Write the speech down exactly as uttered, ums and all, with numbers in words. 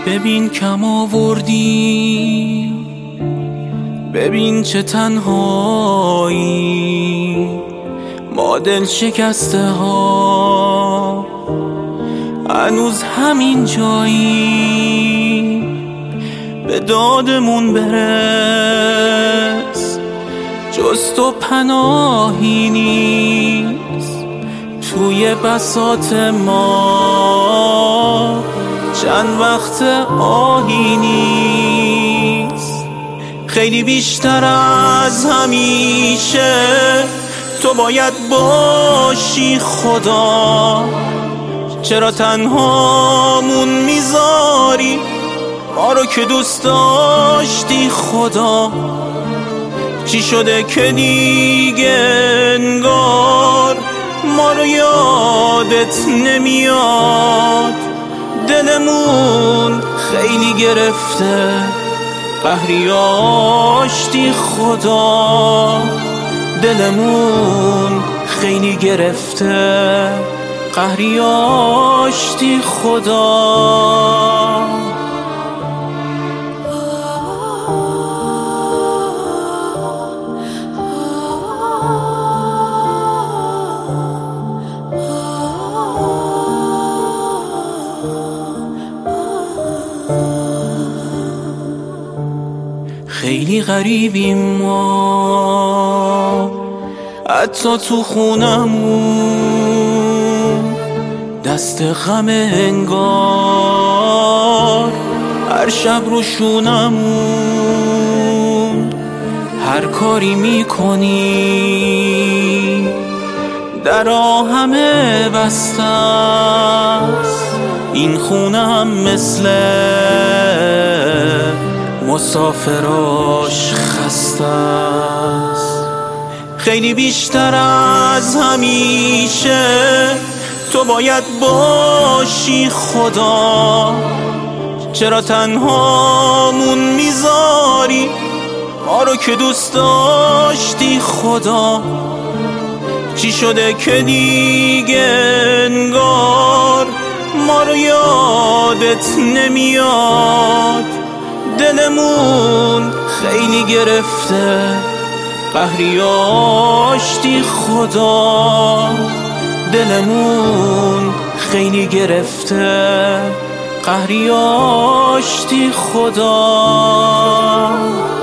ببین کم آوردی، ببین چه تنهایی، ما دل شکسته ها هنوز همین جایی. به دادمون برس، جز تو پناهی نیست. توی بساط ما چند وقت آهی نیست. خیلی بیشتر از همیشه تو باید باشی خدا. چرا تنهامون میذاری ما رو که دوست داشتی خدا؟ چی شده که دیگه انگار ما رو یادت نمیاد؟ دلمون خیلی گرفته، قهری آشتی خدا. دلمون خیلی گرفته، قهری آشتی خدا. خیلی غریبیم ما، حتی تو خونمون دست غم انگار هر شب رو شونمون. هر کاری میکنی درا همه بسته است، این خونم مثل مسافراش خسته است. خیلی بیشتر از همیشه تو باید باشی خدا. چرا تنهامون میذاری ما رو که دوست داشتی خدا؟ چی شده که دیگه انگار ما رو یادت نمیاد؟ دلمون خیلی گرفته، قهری آشتی خدا. دلمون خیلی گرفته، قهری آشتی خدا.